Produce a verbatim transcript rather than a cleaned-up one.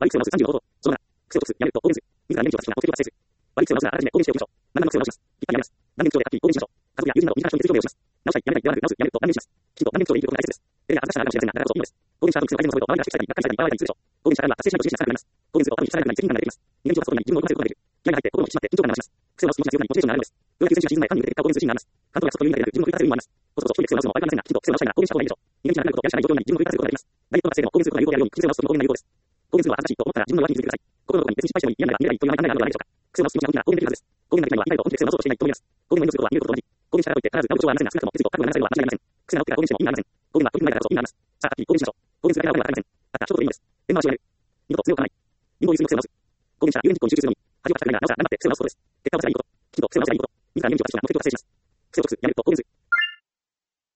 割り癖を直すさんじゅうの方法。そのなな、癖を直す、やめると、公言数。自ら年齢を出す期間を目的を達成する。割り癖を直すならあらかじめ公言しておきましょう。何らの癖を直します。一旦やめます。何年口調で書き、公言しましょう。家族や友人など身近な人に別に表明をします。直したい、やめたい、やらなく、直す、やめると断言します。きちんと断言口調で言うことが大切です。それが恥ずかしさなあるかもしれませんが、だからこそいいのです。公言した後の癖を相手のそれと周りが指摘されたり、がっかりされたり、笑われたりするでしょう。公言したからは達成しないと自信されなくなります。公言すると他にされなくなり責任感が出てきます。人間を出すことに自分を動かせることができる。気合が入って心も引き締まって緊張感が増します。癖を直す気持ちが強くなりモチベーションが上がるのです。ようやく優先しが沈む前間に向けて結果を公言する自信があります。関東が不足という意味でなく自分を繰り返せる意味もあります。こそこそ一人で癖を直すのは悪くありませんが、きちんと癖を直したいなら公言した方がいいでしょう。人間力がなくなること、やるしかない状況になり自分を繰り返せることができます。ダイエットが成でも公言することが有効であるように、癖を直すことも公言が有効です。公言するのは恥ずかしいと思ったら自分の弱気に気づいてください。心のどこに別に失敗してもいい、嫌なら見えないという考えがあるのではないでしょうか。癖を直す気持ちが大きなら公言できるはずです。公言ができないのは、意外と本気で癖を直そうとしていないと思います。公言の意味することは見ることと同じ。公言したからといって必ず直る必要はありませんが、少なくとも決意と覚悟を流されるのは間違いありません。癖が直ってから公言するのは間違いありません。癖が直ってから公言しても意味がありません。さあ、はっきり公言しましょう。公言するだけではわかりません。癖を直す気持ちが強いのに、恥をかく必要はありません。たった一言でいいのです。ペン回しをやる。二度と強くはない。陰謀優先の癖を直す。公言した有言実行に集中するのに、恥をかくためにはなおさら頑張って癖を直すことです。結果を出せばいいこと。きちんと癖を直せばいいこと。自ら有言実を出しな目的を達成します。